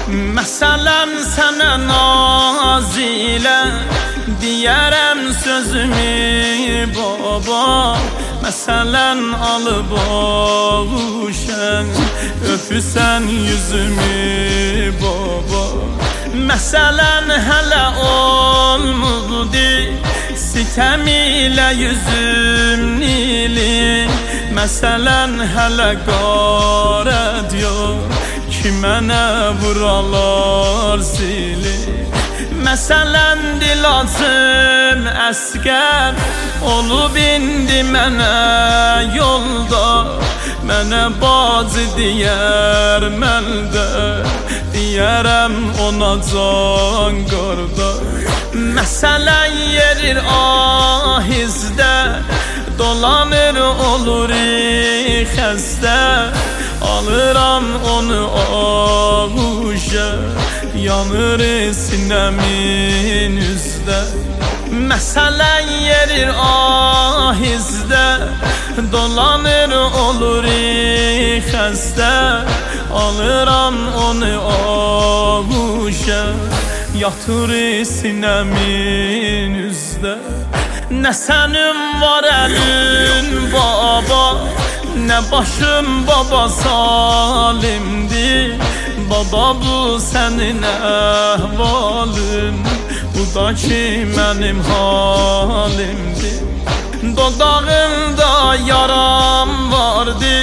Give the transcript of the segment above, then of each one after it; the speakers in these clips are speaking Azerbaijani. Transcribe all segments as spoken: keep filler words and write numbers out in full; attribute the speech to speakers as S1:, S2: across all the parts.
S1: Məsələn sənə nazilə deyərəm sözümü baba. Məsələn alıb ağuşən öpüsən yüzümü baba. Məsələn hələ olmadı sitəm ilə yüzüm nili. Məsələn hələ qarət yox ki mənə vuralar zili. Məsələn dil açım əskər olub indi mənə yolda. Mənə bacı deyər məndə, deyərəm ona can qardaş. Məsələn yerir ahizdə, dolanır olur xəstə. Alıram onu ağuşa, yanır sinəmin üzdə. Məsələn yerir ahizdə, dolanır olur xəstə. Alıram onu ağuşa, yatır sinəmin üzdə. Nə sənin var əlin baba, nə başım baba salimdir. Baba bu sənin əhvalın, bu da ki mənim halimdir. Dodağımda yaram vardı,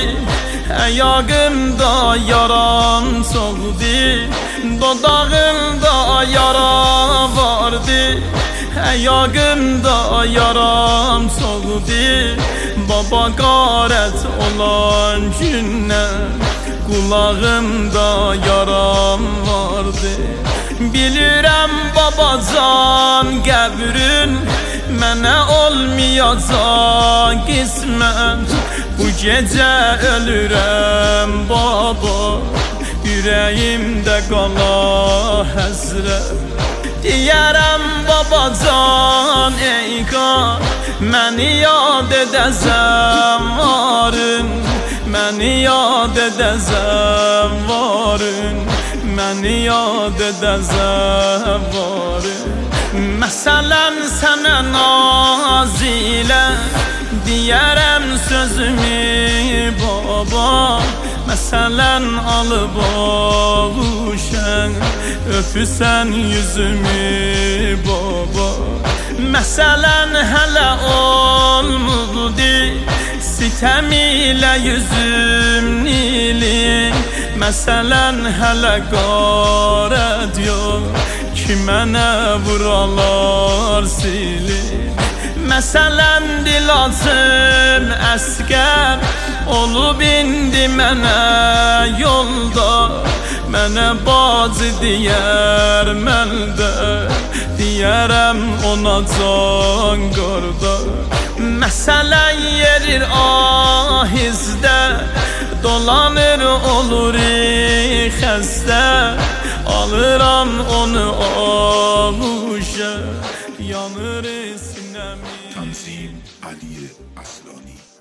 S1: ayağımda yaram çoxdur. Dodağımda yara vardı, ayağımda yaram çoxdur. Baba qarət olan gündən qulağımda yaram vardı. Bilirəm babacan qəbrin mənə olmayacaq qismət. Bu gecə ölürəm baba, ürəyimdə qala həsrət. Deyərəm babacan ey qan, məni yad edəzəm varın. Məni yad edəzəm varın, məni yad edəzəm varın. Məsələn sənə nazilə deyərəm sözümü baba. Məsələn alıb ağuşən öpüsən yüzümü baba. Məsələn hələ olmadı sitəm ilə yüzüm nili. Məsələn hələ qarət yox ki mənə vuralar zili. Məsələn dil açım əskər olub indi mənə yolda. Mənə bacı deyər məndə, deyərəm ona can qardaş. Məsələn yerir ahizdə, dolanır olur xəstə. Alıram onu ağuşa, yanır sinəmin.
S2: Tanzim Aliye Aslani.